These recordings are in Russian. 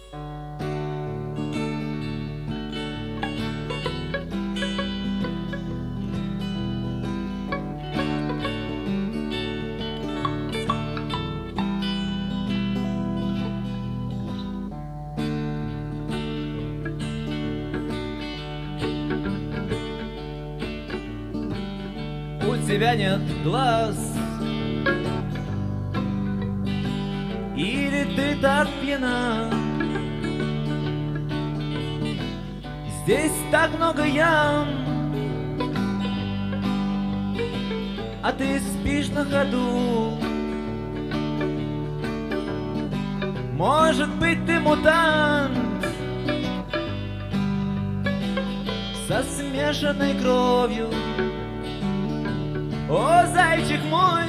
У тебя нет глаз, или ты так пьяна? Здесь так много ям, а ты спишь на ходу. Может быть, ты мутант со смешанной кровью. О, зайчик мой,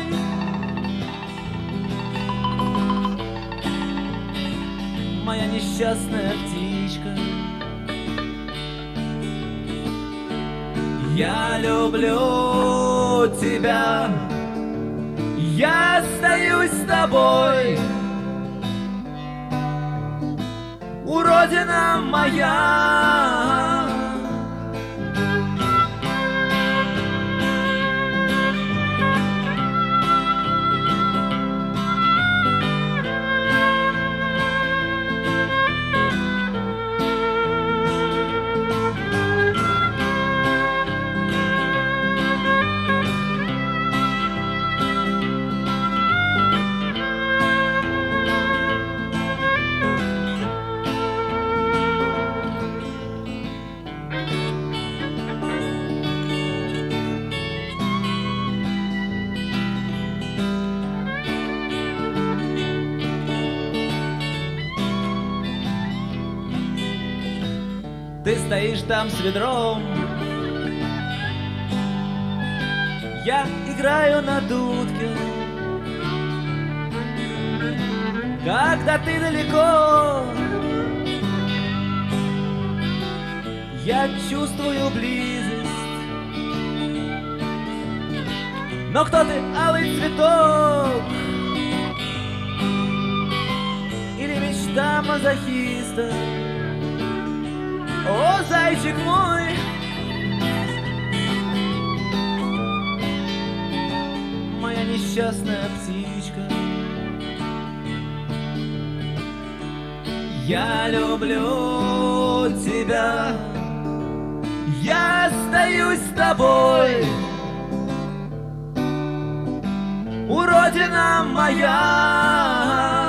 моя несчастная птичка, я люблю тебя, я остаюсь с тобой, уродина моя. Ты стоишь там с ведром, я играю на дудке. Когда ты далеко, я чувствую близость. Но кто ты, алый цветок, или мечта мазохиста? О, зайчик мой, моя несчастная птичка, я люблю тебя, я остаюсь с тобой, уродина моя.